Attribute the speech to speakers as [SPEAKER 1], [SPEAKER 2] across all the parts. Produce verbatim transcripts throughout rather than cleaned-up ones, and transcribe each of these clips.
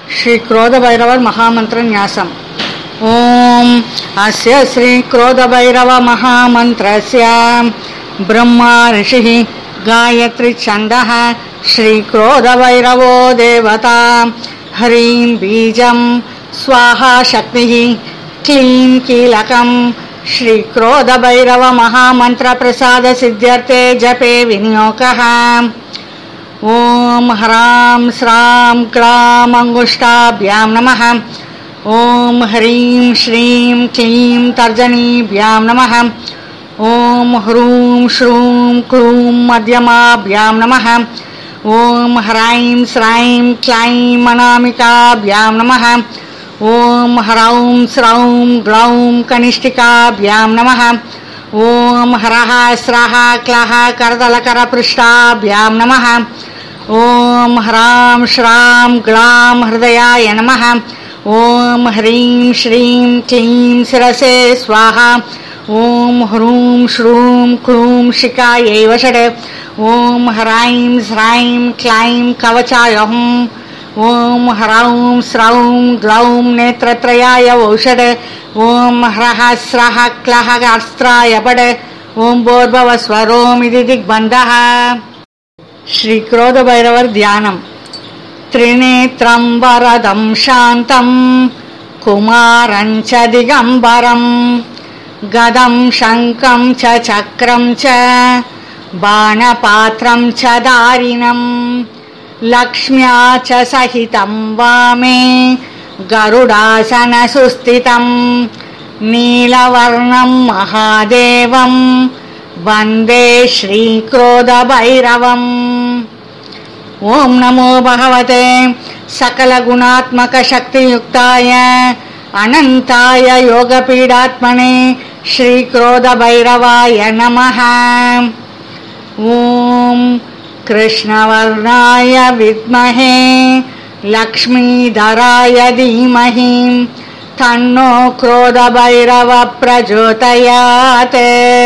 [SPEAKER 1] श्री क्रोध भैरवर महामंत्र न्यासम। ओम अस्य श्री क्रोध भैरव महामंत्रस्य ब्रह्मा ऋषिः गायत्री छन्दः श्री क्रोध भैरवो देवता हरिं बीजं स्वाहा शक्तिः क्लीं कीलकं श्री क्रोध भैरव महामंत्र प्रसाद सिद्ध्यर्थे जपे विनियोगः। ओम ह्रां श्रां क्लां अंगुष्ठाभ्यां नमः। ओम ह्रीं श्रीं क्लीं तर्जनीभ्यां नमः। ओम ह्रूं श्रूं क्लूं मध्यमाभ्यां नमः। ओम ह्रां श्रां क्लां अनामिकाभ्यां नमः। ओम ह्रौं श्रौं ग्लौं कनिष्ठिकाभ्यां नमः। ओम ह्रः स्रः क्लः करतलकरपृष्ठाभ्यां नमः। ओम ह्रां श्रां ग्लां हृदयाय नमः। ओम ह्रीं श्रीं क्लीं शिरसे स्वाहा। ओम ह्रूं श्रूं क्लूं शिखायै वषट्। ओम ह्रां श्रां क्लां कवचाय हुं। ओम ह्रौं श्रौं ग्लौं नेत्रत्रयाय वौषट्। ओम ह्रः स्रः क्लः अस्त्राय पट्। ओम भूर्भुवस्वरोमिति दिग्बन्धः। श्री क्रोध भैरवर ध्यानम। त्रिनेत्रं वरदं शान्तं कुमारं च दिगंबरं गदं शङ्खं च चक्रं च बाणपात्रं च दारिणं लक्ष्म्या च सहितं वामे गरुडासनसुस्थितं नीलवर्णं महादेवं वन्दे श्रीक्रोधभैरवम्। ओम नमो भगवते सकलगुणात्मक शक्तियुक्ताय अनंताय योगपीडात्मने श्रीक्रोधभैरवाय नमः। ओम कृष्णवर्णाय विद्महे लक्ष्मीधराय धीमहि तन्नो क्रोधभैरव प्रचोदयात्।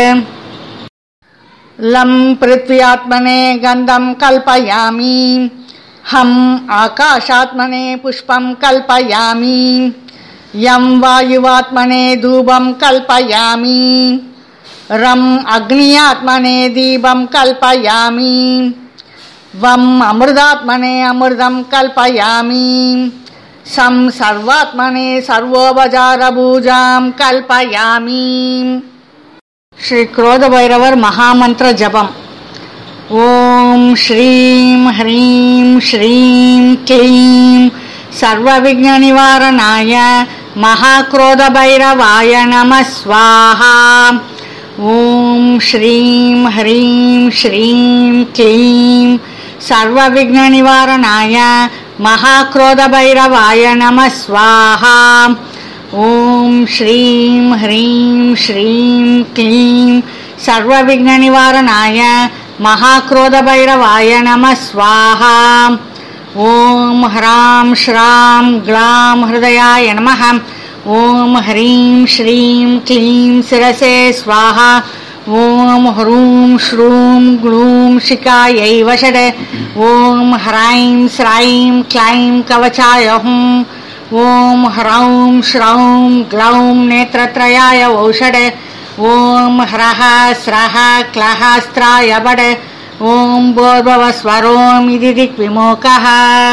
[SPEAKER 1] लं पृथ्व्यात्मने गंधं कल्पयामि। हम आकाशात्मने पुष्पं कल्पयामि। यं वायुवात्मने धूपं कल्पयामि। रं अग्न्यात्मने दीपं कल्पयामि। वं अमृतात्मने अमृतं कल्पयामि। सं सर्वात्मने सर्वोपचारभुजां कल्पयामि। श्री क्रोध भैरवर महामंत्र जपम। ओम श्रीं ह्रीं श्रीं क्लीं सर्वविघ्न निवारणाय महाक्रोध भैरवाय नमः स्वाहा। ओम श्रीं ह्रीं श्रीं क्लीं सर्वविघ्न निवारणाय महाक्रोध भैरवाय नमः स्वाहा। ओम श्रीं ह्रीं श्रीं क्लीं सर्वविघ्न निवारणाय महाक्रोध भैरवाय नमः स्वाहा। ओम ह्रां श्रां ग्लां हृदयाय नमः। ओम ह्रीं श्रीं क्लीं शिरसे स्वाहा। ओम ह्रूं श्रूं ग्लूं शिखायै वषट्। ओम ह्रां श्रां क्लां कवचाय हुं। ओम ह्रौं श्रौं ग्लौं नेत्रत्रयाय वौषट्। ओम ह्रः स्रः क्लः अस्त्राय पट्। ओम भूर्भुवस्वरोमिति दिग्विमोकः।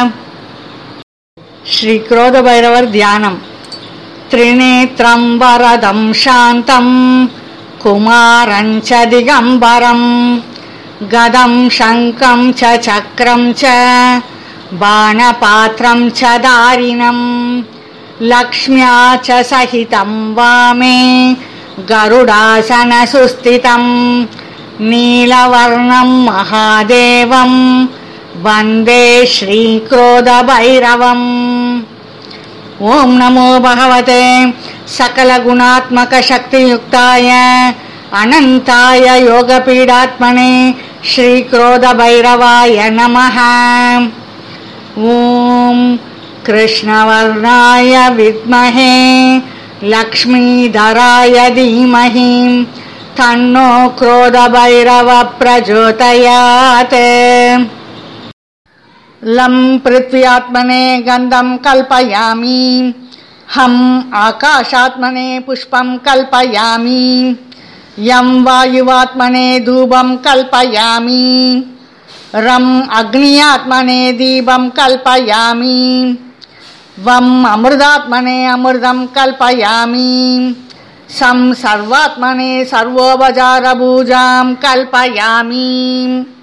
[SPEAKER 1] श्री क्रोध भैरवर ध्यानम। त्रिनेत्रं वरदं शान्तं कुमारं च दिगंबरं गदं शङ्खं च चक्रं च बाणपात्रं च दारिणं लक्ष्म्या च सहितं वामे गरुडासनसुस्थितं नीलवर्णं महादेवं वन्दे श्रीक्रोधभैरवम्। ओम नमो भगवते सकलगुणात्मक शक्तियुक्ताय अनंताय योगपीडात्मने श्रीक्रोधभैरवाय नमः। ओम कृष्णवर्णाय विद्महे लक्ष्मीधराय धीमहि तन्नो क्रोधभैरव प्रचोदयात्। लं पृथ्व्यात्मने गन्धं कल्पयामि, हम् आकाशात्मने पुष्पं कल्पयामि, यं वायुवात्मने धूपं कल्पयामि, रम् अग्न्यात्मने दीपं कल्पयामि, वम् अमृतात्मने अमृतं कल्पयामि, सं सर्वात्मने सर्वोपचारपूजां कल्पयामि।